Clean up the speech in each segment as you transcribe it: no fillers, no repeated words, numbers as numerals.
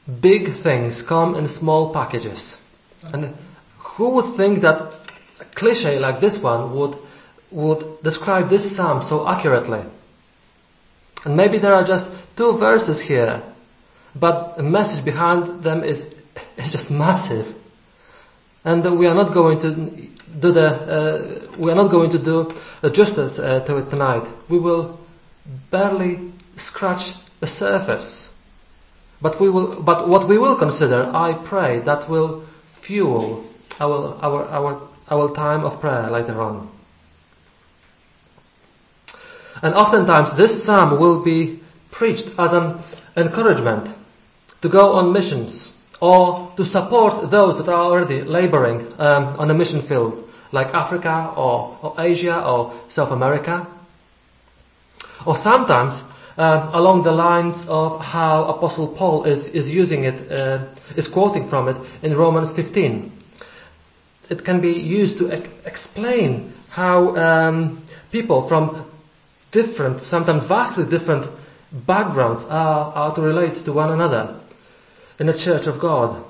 big things come in small packages. And who would think that a cliche like this one would describe this psalm so accurately? And maybe there are just 2 verses here, but the message behind them is just massive. And we are not going to do justice to it tonight. We will barely scratch the surface. But what we will consider, I pray, that will fuel our time of prayer later on. And oftentimes this psalm will be preached as an encouragement to go on missions or to support those that are already laboring on a mission field, like Africa or Asia or South America. Or sometimes along the lines of how Apostle Paul is using it, is quoting from it in Romans 15. It can be used to explain how people from different, sometimes vastly different backgrounds are to relate to one another in the Church of God.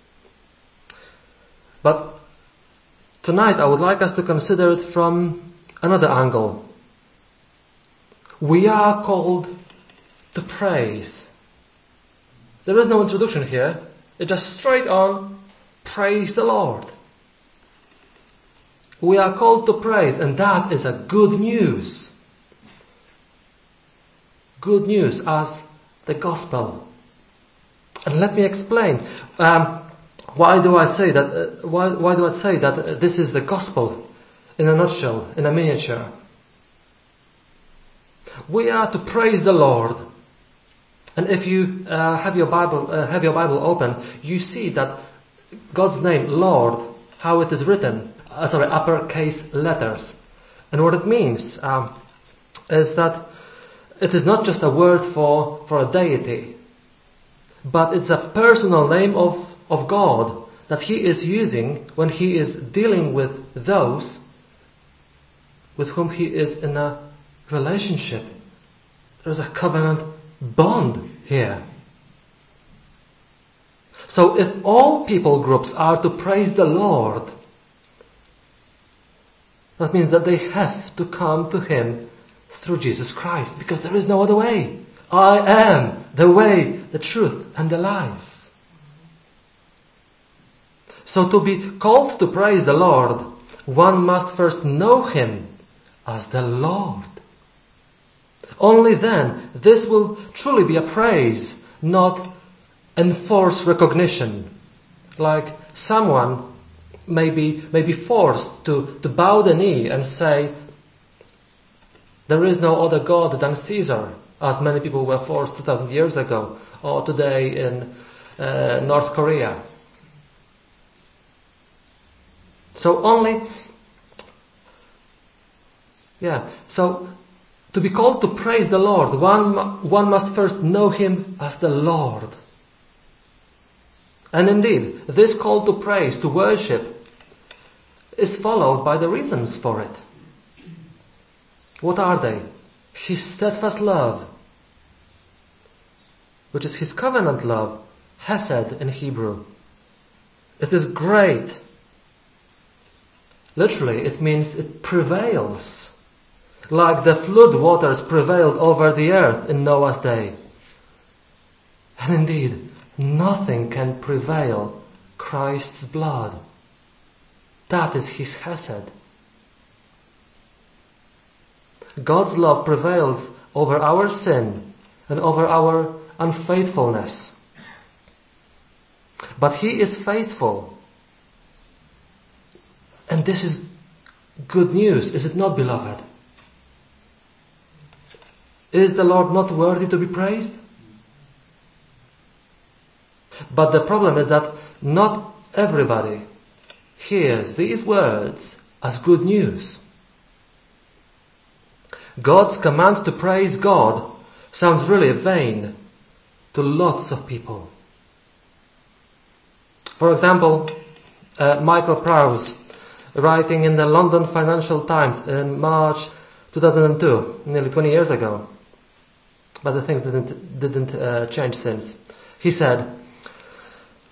But tonight I would like us to consider it from another angle. We are called to praise. There is no introduction here. It's just straight on, praise the Lord. We are called to praise, and that is a good news. Good news as the gospel. And let me explain. Why do I say that? Why do I say that this is the gospel in a nutshell, in a miniature? We are to praise the Lord, and if you have your Bible open, you see that God's name, Lord, how it is written, uppercase letters, and what it means is that it is not just a word for a deity, but it's a personal name of God that He is using when He is dealing with those with whom He is in a relationship. There's a covenant bond here. So if all people groups are to praise the Lord, that means that they have to come to Him through Jesus Christ, because there is no other way. I am the way, the truth, and the life. So to be called to praise the Lord, one must first know Him as the Lord. Only then this will truly be a praise, not enforced recognition. Like someone may be forced to bow the knee and say, there is no other God than Caesar, as many people were forced 2,000 years ago, or today in North Korea. So to be called to praise the Lord, one must first know Him as the Lord. And indeed, this call to praise, to worship, is followed by the reasons for it. What are they? His steadfast love, which is His covenant love, Hesed in Hebrew. It is great. Literally, it means it prevails. Like the flood waters prevailed over the earth in Noah's day. And indeed, nothing can prevail Christ's blood. That is His Hesed. God's love prevails over our sin and over our unfaithfulness. But He is faithful. And this is good news, is it not, beloved? Is the Lord not worthy to be praised? But the problem is that not everybody hears these words as good news. God's command to praise God sounds really vain to lots of people. For example, Michael Prowse, writing in the London Financial Times in March 2002, nearly 20 years ago, but the things didn't change since. He said,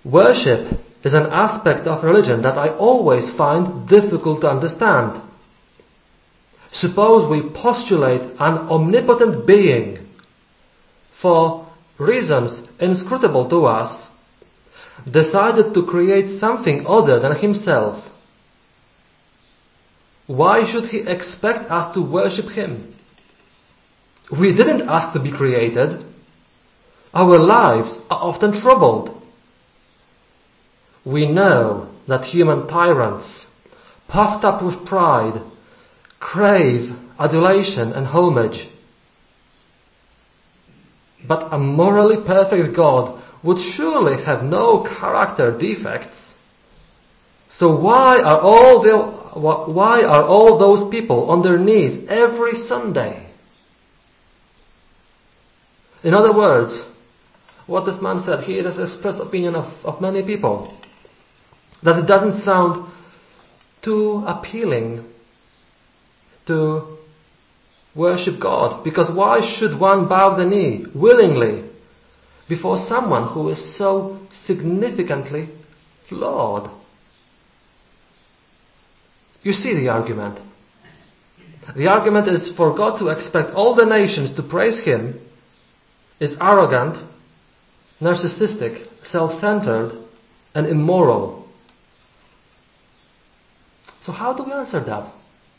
Worship is an aspect of religion that I always find difficult to understand. Suppose we postulate an omnipotent being for reasons inscrutable to us, decided to create something other than himself. Why should he expect us to worship him? We didn't ask to be created. Our lives are often troubled. We know that human tyrants, puffed up with pride, crave adulation and homage. But a morally perfect God would surely have no character defects. So why are all those people on their knees every Sunday? In other words, what this man said, he has expressed opinion of many people, that it doesn't sound too appealing to worship God, because why should one bow the knee willingly before someone who is so significantly flawed? You see the argument. The argument is for God to expect all the nations to praise him is arrogant, narcissistic, self-centered, and immoral. So how do we answer that?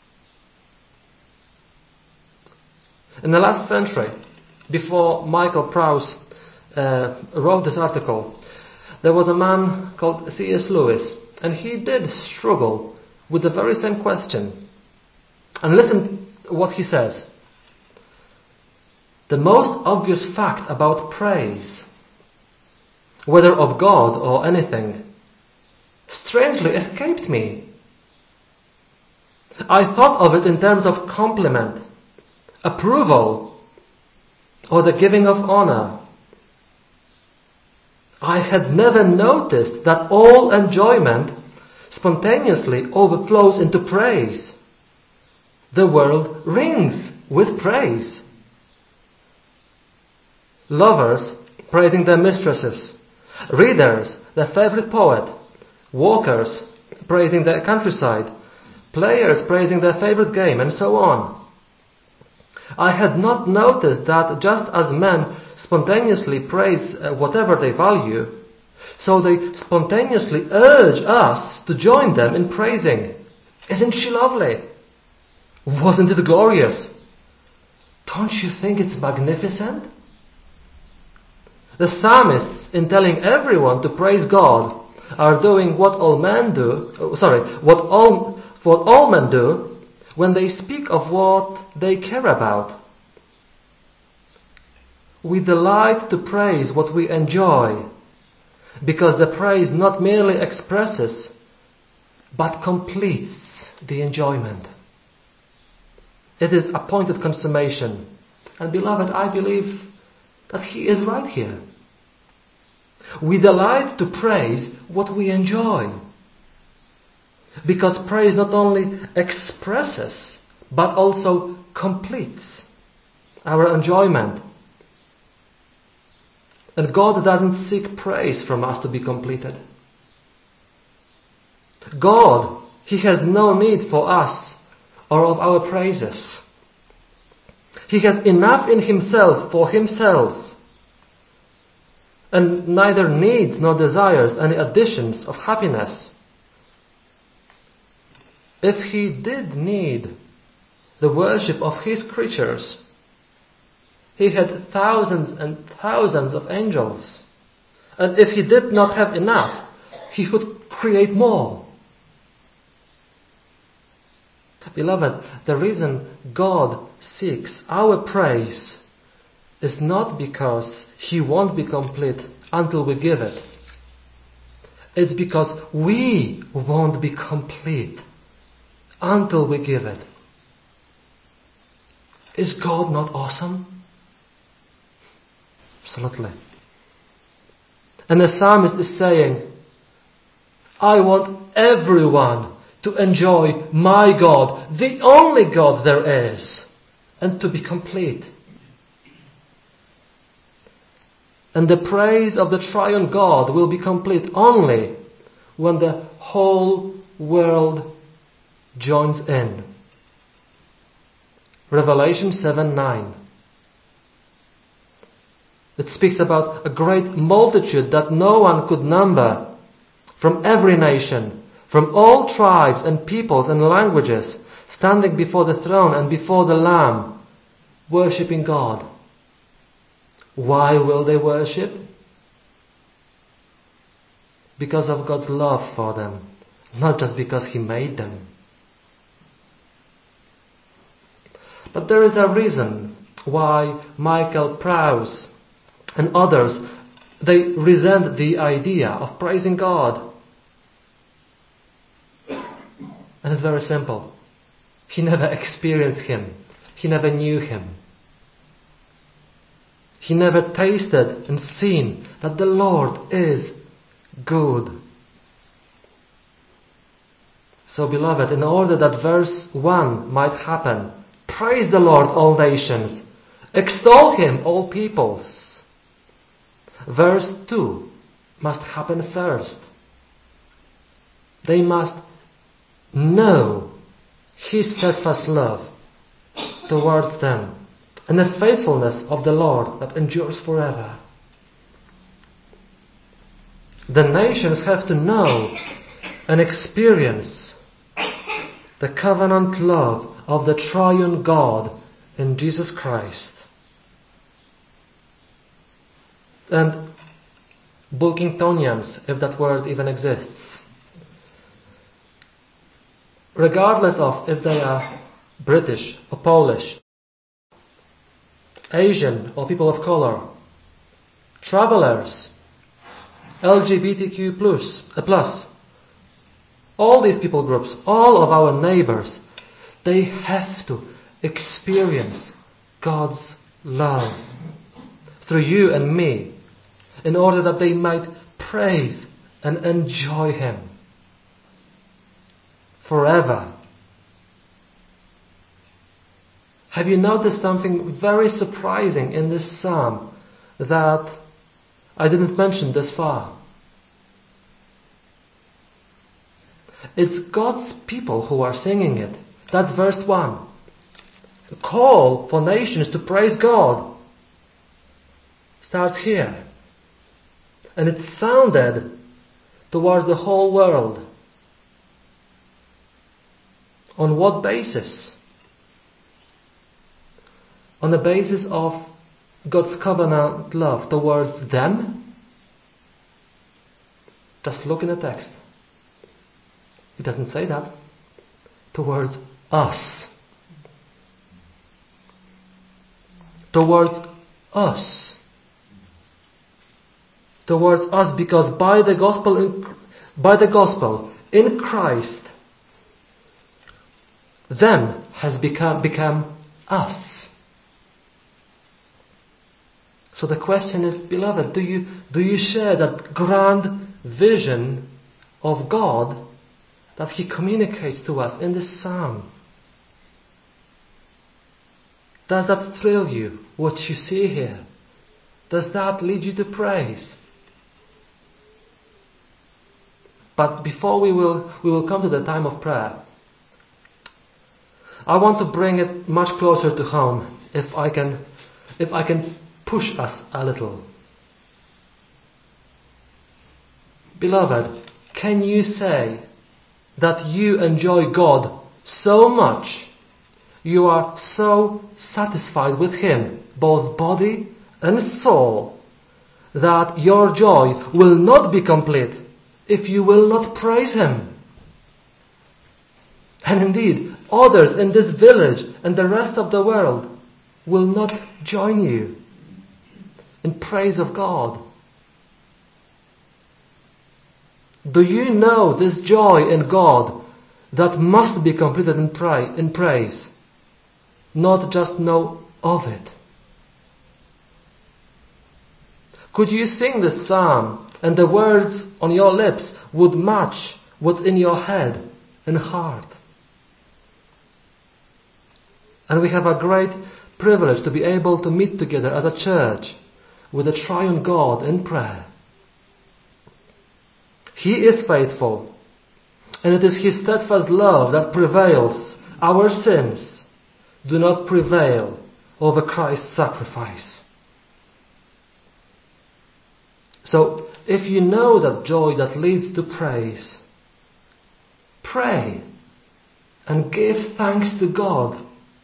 In the last century, before Michael Prowse wrote this article, there was a man called C.S. Lewis, and he did struggle with the very same question. And listen what he says. The most obvious fact about praise, whether of God or anything, strangely escaped me. I thought of it in terms of compliment, approval, or the giving of honor. I had never noticed that all enjoyment spontaneously overflows into praise. The world rings with praise. Lovers praising their mistresses, readers their favorite poet, walkers praising their countryside, players praising their favorite game, and so on. I had not noticed that just as men spontaneously praise whatever they value, so they spontaneously urge us to join them in praising. Isn't she lovely? Wasn't it glorious? Don't you think it's magnificent? The psalmists, in telling everyone to praise God, are doing what all men do, what all men do when they speak of what they care about. We delight to praise what we enjoy, because the praise not merely expresses, but completes the enjoyment. It is appointed consummation. And beloved, I believe that he is right here. We delight to praise what we enjoy, because praise not only expresses, but also completes our enjoyment. And God doesn't seek praise from us to be completed. God, he has no need for us or of our praises. He has enough in himself for himself, and neither needs nor desires any additions of happiness. If he did need the worship of his creatures, he had thousands and thousands of angels. And if he did not have enough, he could create more. Beloved, the reason God seeks our praise is not because he won't be complete until we give it. It's because we won't be complete until we give it. Is God not awesome? Absolutely. And the psalmist is saying, I want everyone to enjoy my God, the only God there is, and to be complete. And the praise of the triune God will be complete only when the whole world joins in. Revelation 7:9. It speaks about a great multitude that no one could number, from every nation, from all tribes and peoples and languages, standing before the throne and before the Lamb, worshipping God. Why will they worship? Because of God's love for them, not just because He made them. But there is a reason why Michael Prowse and others, they resent the idea of praising God. And it's very simple. He never experienced Him. He never knew Him. He never tasted and seen that the Lord is good. So, beloved, in order that verse 1 might happen, praise the Lord, all nations. Extol Him, all peoples. Verse 2 must happen first. They must know His steadfast love towards them and the faithfulness of the Lord that endures forever. The nations have to know and experience the covenant love of the triune God in Jesus Christ. And Bulkingtonians, if that word even exists, regardless of if they are British or Polish, Asian or people of color, travelers, LGBTQ plus, all these people groups, all of our neighbors, they have to experience God's love through you and me in order that they might praise and enjoy Him forever. Have you noticed something very surprising in this psalm that I didn't mention this far? It's God's people who are singing it. That's verse 1. The call for nations to praise God starts here. And it's sounded towards the whole world. On what basis? On the basis of God's covenant love towards them? Just look in the text. It doesn't say that. Towards us. Towards us. Towards us, because by the gospel in Christ, them has become us. So the question is, beloved, do you share that grand vision of God that He communicates to us in this psalm? Does that thrill you, what you see here? Does that lead you to praise? But before we will come to the time of prayer, I want to bring it much closer to home, if I can push us a little. Beloved, can you say that you enjoy God so much, you are so satisfied with Him, both body and soul, that your joy will not be complete if you will not praise Him? And indeed, others in this village and the rest of the world will not join you in praise of God. Do you know this joy in God that must be completed in praise, not just know of it? Could you sing this psalm and the words on your lips would match what's in your head and heart? And we have a great privilege to be able to meet together as a church with the triune God in prayer. He is faithful, and it is His steadfast love that prevails. Our sins do not prevail over Christ's sacrifice. So, if you know that joy that leads to praise, pray and give thanks to God,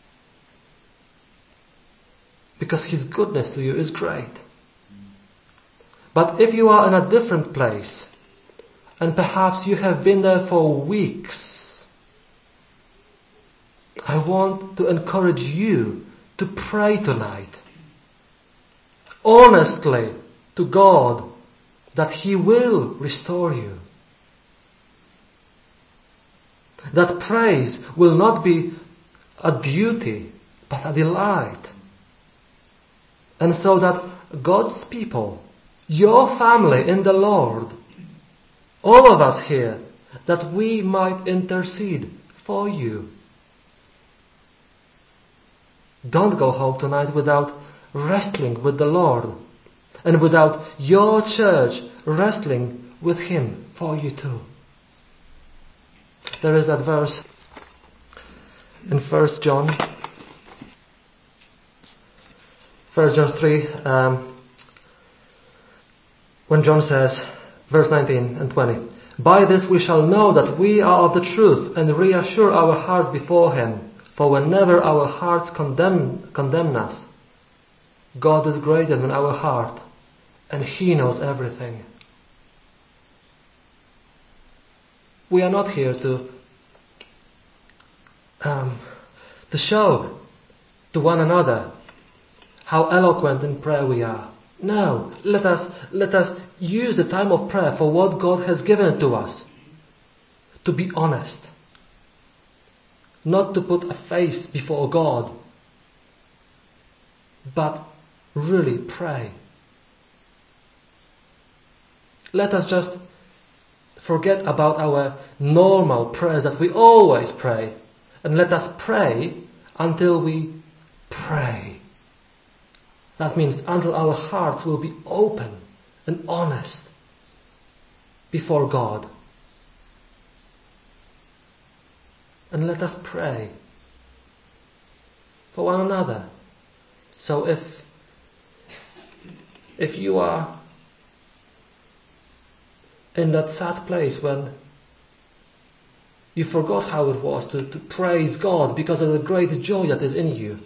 because His goodness to you is great. But if you are in a different place, and perhaps you have been there for weeks, I want to encourage you to pray tonight, honestly to God, that He will restore you. That praise will not be a duty, but a delight. And so that God's people, your family in the Lord, all of us here, that we might intercede for you. Don't go home tonight without wrestling with the Lord, and without your church wrestling with Him for you too. There is that verse in 1 John 3, when John says, verse 19 and 20, "By this we shall know that we are of the truth, and reassure our hearts before Him. For whenever our hearts condemn us, God is greater than our heart, and He knows everything." We are not here to show to one another how eloquent in prayer we are. No, let us use the time of prayer for what God has given to us. To be honest. Not to put a face before God, but really pray. Let us just forget about our normal prayers that we always pray, and let us pray until we pray. That means until our hearts will be open and honest before God. And let us pray for one another. So if you are in that sad place when you forgot how it was to praise God because of the great joy that is in you,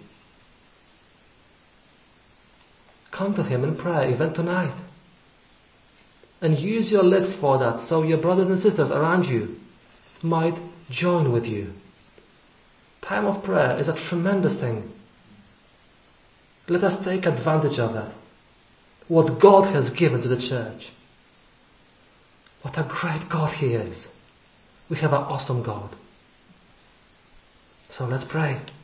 come to Him in prayer even tonight. And use your lips for that, so your brothers and sisters around you might join with you. Time of prayer is a tremendous thing. Let us take advantage of that. What God has given to the church. What a great God He is. We have an awesome God. So let's pray.